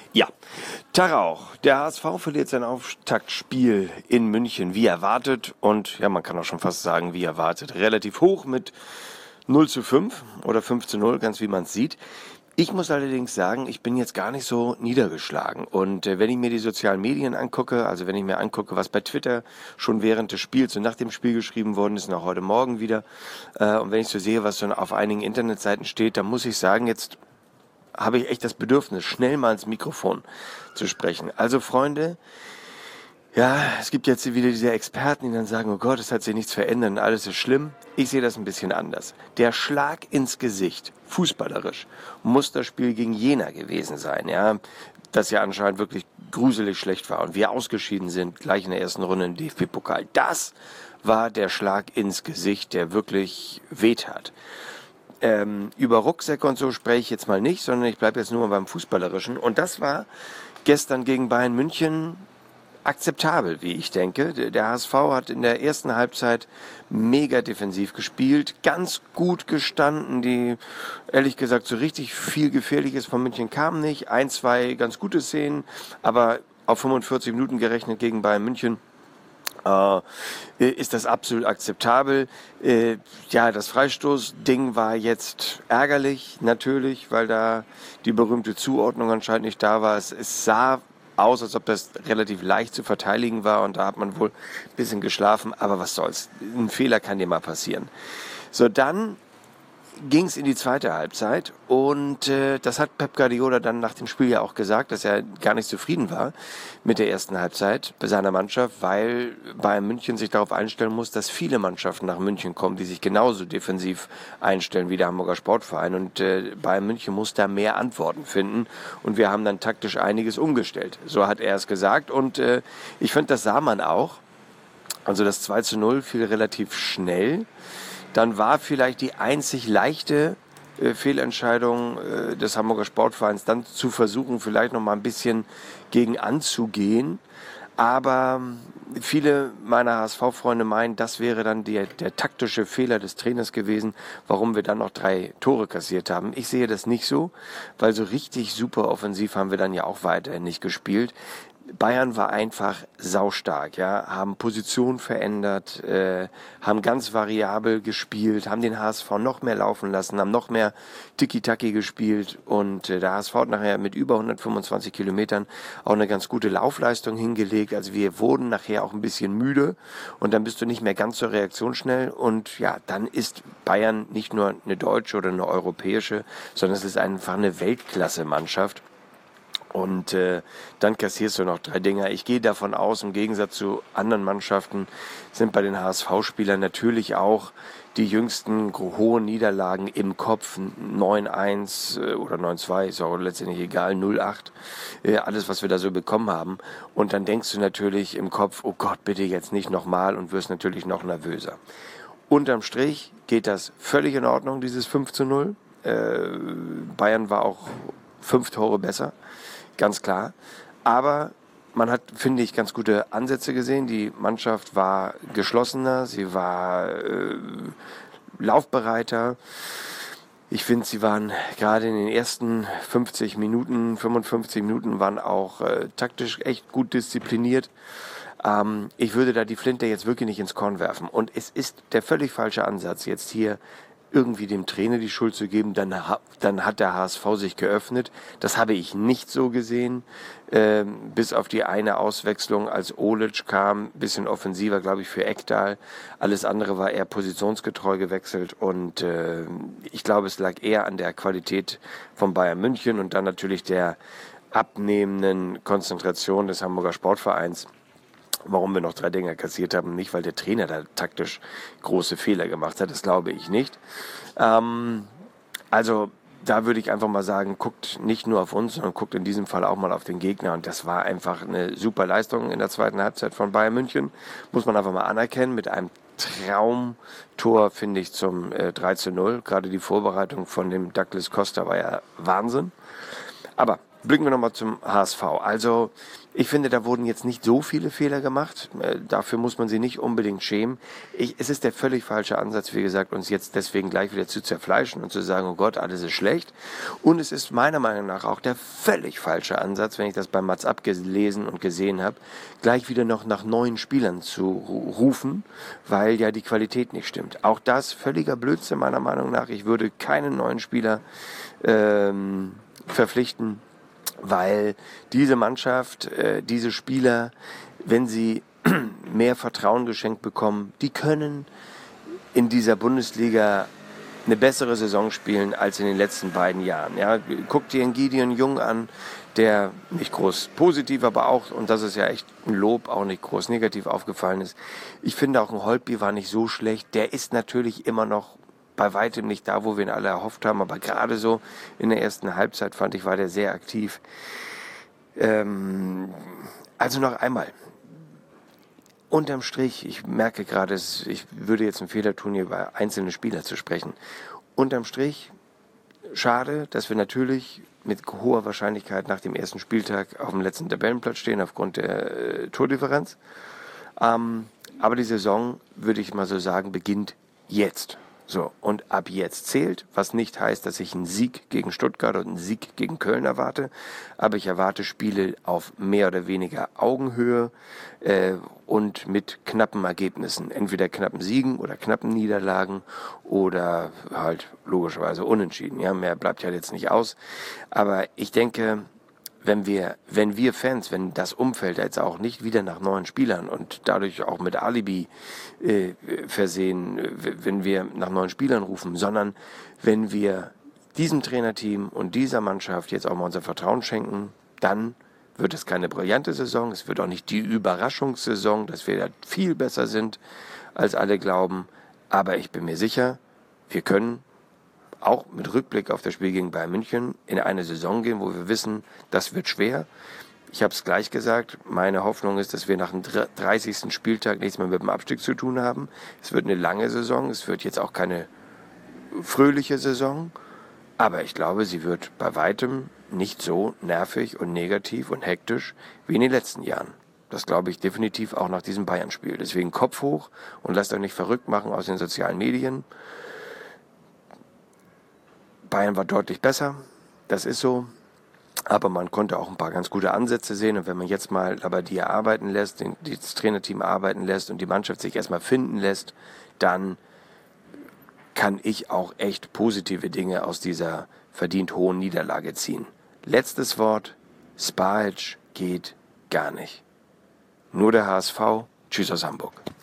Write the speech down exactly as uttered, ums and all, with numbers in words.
Ja, Tag auch. Der H S V verliert sein Auftaktspiel in München wie erwartet und ja, man kann auch schon fast sagen, wie erwartet. Relativ hoch mit null zu fünf oder fünf zu null, ganz wie man es sieht. Ich muss allerdings sagen, ich bin jetzt gar nicht so niedergeschlagen. Und äh, wenn ich mir die sozialen Medien angucke, also wenn ich mir angucke, was bei Twitter schon während des Spiels und nach dem Spiel geschrieben worden ist und auch heute Morgen wieder, äh, und wenn ich so sehe, was so auf einigen Internetseiten steht, dann muss ich sagen, jetzt habe ich echt das Bedürfnis, schnell mal ins Mikrofon zu sprechen. Also Freunde, ja, es gibt jetzt wieder diese Experten, die dann sagen, oh Gott, es hat sich nichts verändert und alles ist schlimm. Ich sehe das ein bisschen anders. Der Schlag ins Gesicht, fußballerisch, muss das Spiel gegen Jena gewesen sein, ja, das ja anscheinend wirklich gruselig schlecht war und wir ausgeschieden sind, gleich in der ersten Runde im D F B-Pokal. Das war der Schlag ins Gesicht, der wirklich wehtat. Ähm, über Rucksäcke und so spreche ich jetzt mal nicht, sondern ich bleibe jetzt nur mal beim Fußballerischen. Und das war gestern gegen Bayern München akzeptabel, wie ich denke. Der H S V hat in der ersten Halbzeit mega defensiv gespielt, ganz gut gestanden. Die, ehrlich gesagt, so richtig viel Gefährliches von München kam nicht. Ein, zwei ganz gute Szenen, aber auf fünfundvierzig Minuten gerechnet gegen Bayern München äh, ist das absolut akzeptabel. Äh, ja, das Freistoßding war jetzt ärgerlich, natürlich, weil da die berühmte Zuordnung anscheinend nicht da war. Es, es sah aus, als ob das relativ leicht zu verteidigen war und da hat man wohl ein bisschen geschlafen, aber was soll's. Ein Fehler kann dir mal passieren. So, dann ging es in die zweite Halbzeit und äh, das hat Pep Guardiola dann nach dem Spiel ja auch gesagt, dass er gar nicht zufrieden war mit der ersten Halbzeit bei seiner Mannschaft, weil Bayern München sich darauf einstellen muss, dass viele Mannschaften nach München kommen, die sich genauso defensiv einstellen wie der Hamburger Sportverein und äh, Bayern München muss da mehr Antworten finden und wir haben dann taktisch einiges umgestellt. So hat er es gesagt und äh, ich finde, das sah man auch. Also das zwei zu null fiel relativ schnell. Dann war vielleicht die einzig leichte äh, Fehlentscheidung äh, des Hamburger Sportvereins, dann zu versuchen, vielleicht noch mal ein bisschen gegen anzugehen. Aber viele meiner H S V-Freunde meinen, das wäre dann der, der taktische Fehler des Trainers gewesen, warum wir dann noch drei Tore kassiert haben. Ich sehe das nicht so, weil so richtig super offensiv haben wir dann ja auch weiterhin nicht gespielt. Bayern war einfach saustark, ja, haben Position verändert, äh, haben ganz variabel gespielt, haben den H S V noch mehr laufen lassen, haben noch mehr Tiki-Taki gespielt und äh, der H S V hat nachher mit über hundertfünfundzwanzig Kilometern auch eine ganz gute Laufleistung hingelegt. Also wir wurden nachher auch ein bisschen müde und dann bist du nicht mehr ganz so reaktionsschnell und ja, dann ist Bayern nicht nur eine deutsche oder eine europäische, sondern es ist einfach eine Weltklasse-Mannschaft. Und äh, dann kassierst du noch drei Dinger. Ich gehe davon aus, im Gegensatz zu anderen Mannschaften sind bei den H S V-Spielern natürlich auch die jüngsten hohen Niederlagen im Kopf. neun eins äh, oder neun zwei, ist auch letztendlich egal, null acht, äh, alles, was wir da so bekommen haben. Und dann denkst du natürlich im Kopf, oh Gott, bitte jetzt nicht nochmal und wirst natürlich noch nervöser. Unterm Strich geht das völlig in Ordnung, dieses fünf zu null. Äh, Bayern war auch fünf Tore besser. Ganz klar. Aber man hat, finde ich, ganz gute Ansätze gesehen. Die Mannschaft war geschlossener, sie war äh, laufbereiter. Ich finde, sie waren gerade in den ersten fünfzig Minuten, fünfundfünfzig Minuten waren auch äh, taktisch echt gut diszipliniert. Ähm, ich würde da die Flinte jetzt wirklich nicht ins Korn werfen. Und es ist der völlig falsche Ansatz, jetzt hier irgendwie dem Trainer die Schuld zu geben, dann, dann hat der H S V sich geöffnet. Das habe ich nicht so gesehen, ähm, bis auf die eine Auswechslung, als Olic kam, bisschen offensiver, glaube ich, für Ekdal. Alles andere war eher positionsgetreu gewechselt und äh, ich glaube, es lag eher an der Qualität von Bayern München und dann natürlich der abnehmenden Konzentration des Hamburger Sportvereins. Warum wir noch drei Dinger kassiert haben, nicht weil der Trainer da taktisch große Fehler gemacht hat, das glaube ich nicht. Ähm, also da würde ich einfach mal sagen, guckt nicht nur auf uns, sondern guckt in diesem Fall auch mal auf den Gegner und das war einfach eine super Leistung in der zweiten Halbzeit von Bayern München, muss man einfach mal anerkennen, mit einem Traumtor, finde ich, zum äh, drei zu null. Gerade die Vorbereitung von dem Douglas Costa war ja Wahnsinn. Aber Blicken wir nochmal zum H S V. Also ich finde, da wurden jetzt nicht so viele Fehler gemacht. Äh, dafür muss man sie nicht unbedingt schämen. Ich, es ist der völlig falsche Ansatz, wie gesagt, uns jetzt deswegen gleich wieder zu zerfleischen und zu sagen, oh Gott, alles ist schlecht. Und es ist meiner Meinung nach auch der völlig falsche Ansatz, wenn ich das bei Mats abgelesen und gesehen habe, gleich wieder noch nach neuen Spielern zu rufen, weil ja die Qualität nicht stimmt. Auch das völliger Blödsinn meiner Meinung nach. Ich würde keinen neuen Spieler ähm, verpflichten, weil diese Mannschaft, äh, diese Spieler, wenn sie mehr Vertrauen geschenkt bekommen, die können in dieser Bundesliga eine bessere Saison spielen als in den letzten beiden Jahren. Ja, guck dir einen Gideon Jung an, der nicht groß positiv, aber auch, und das ist ja echt ein Lob, auch nicht groß negativ aufgefallen ist. Ich finde auch ein Holtby war nicht so schlecht. Der ist natürlich immer noch bei weitem nicht da, wo wir ihn alle erhofft haben, aber gerade so in der ersten Halbzeit, fand ich, war der sehr aktiv. Ähm, also noch einmal, unterm Strich, ich merke gerade, ich würde jetzt einen Fehler tun, hier über einzelne Spieler zu sprechen. Unterm Strich, schade, dass wir natürlich mit hoher Wahrscheinlichkeit nach dem ersten Spieltag auf dem letzten Tabellenplatz stehen, aufgrund der äh, Tordifferenz. Ähm, aber die Saison, würde ich mal so sagen, beginnt jetzt. So, und ab jetzt zählt, was nicht heißt, dass ich einen Sieg gegen Stuttgart und einen Sieg gegen Köln erwarte, aber ich erwarte Spiele auf mehr oder weniger Augenhöhe äh, und mit knappen Ergebnissen, entweder knappen Siegen oder knappen Niederlagen oder halt logischerweise unentschieden. Ja, mehr bleibt ja jetzt nicht aus, aber ich denke, wenn wir, wenn wir Fans, wenn das Umfeld jetzt auch nicht wieder nach neuen Spielern und dadurch auch mit Alibi äh, versehen, wenn wir nach neuen Spielern rufen, sondern wenn wir diesem Trainerteam und dieser Mannschaft jetzt auch mal unser Vertrauen schenken, dann wird es keine brillante Saison, es wird auch nicht die Überraschungssaison, dass wir da viel besser sind, als alle glauben, aber ich bin mir sicher, wir können auch mit Rückblick auf das Spiel gegen Bayern München in eine Saison gehen, wo wir wissen, das wird schwer. Ich habe es gleich gesagt, meine Hoffnung ist, dass wir nach dem dreißigsten Spieltag nichts mehr mit dem Abstieg zu tun haben. Es wird eine lange Saison, es wird jetzt auch keine fröhliche Saison, aber ich glaube, sie wird bei weitem nicht so nervig und negativ und hektisch wie in den letzten Jahren. Das glaube ich definitiv auch nach diesem Bayern-Spiel. Deswegen Kopf hoch und lasst euch nicht verrückt machen aus den sozialen Medien. Bayern war deutlich besser, das ist so, aber man konnte auch ein paar ganz gute Ansätze sehen und wenn man jetzt mal aber die arbeiten lässt, das Trainerteam arbeiten lässt und die Mannschaft sich erstmal finden lässt, dann kann ich auch echt positive Dinge aus dieser verdient hohen Niederlage ziehen. Letztes Wort, Spajic geht gar nicht. Nur der H S V, tschüss aus Hamburg.